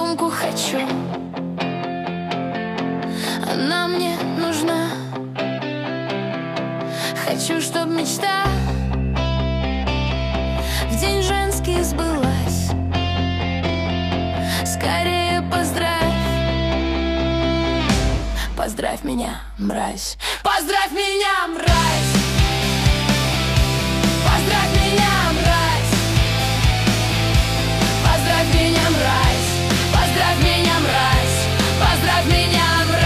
девчонку хочу, она мне нужна. Хочу, чтоб мечта в день женский сбылась. Скорее поздравь, поздравь меня, мразь. Поздравь меня, мразь. Поздравь меня, мразь. Поздравь меня, мразь. Поздравь меня, мразь. Поздравь меня,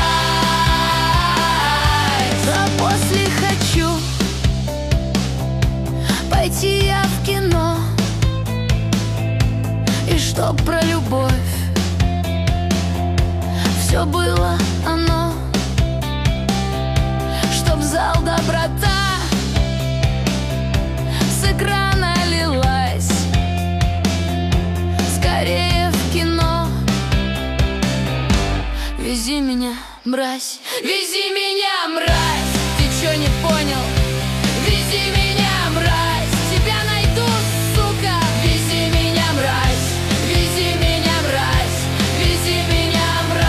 мразь. А после хочу пойти я в кино, и чтоб про любовь все было оно, чтоб зал доброта с экрана лилась. Скорее в кино. Вези меня, мразь. Вези меня, мразь. Ты чё не понял? Вези меня, мразь. Тебя найду, сука. Вези меня, мразь. Вези меня, мразь. Вези меня,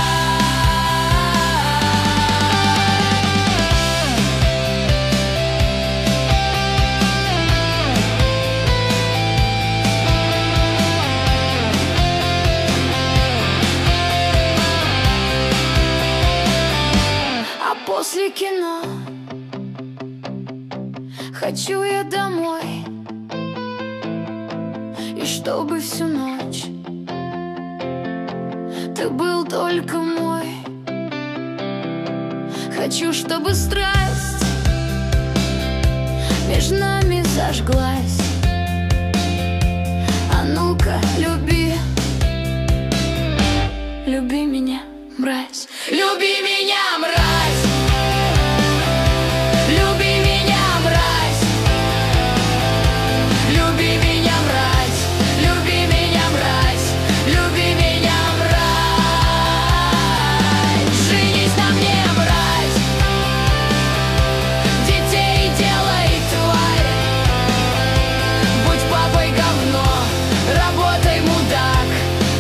после кино хочу я домой, и чтобы всю ночь ты был только мой. Хочу, чтобы страсть между нами зажглась. А ну-ка, люби, люби меня, мразь. Люби меня, мразь.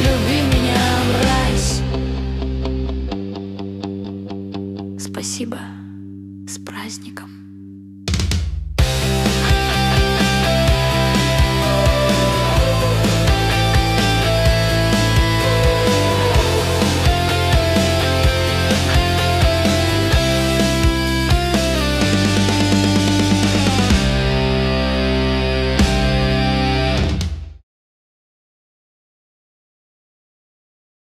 Спасибо.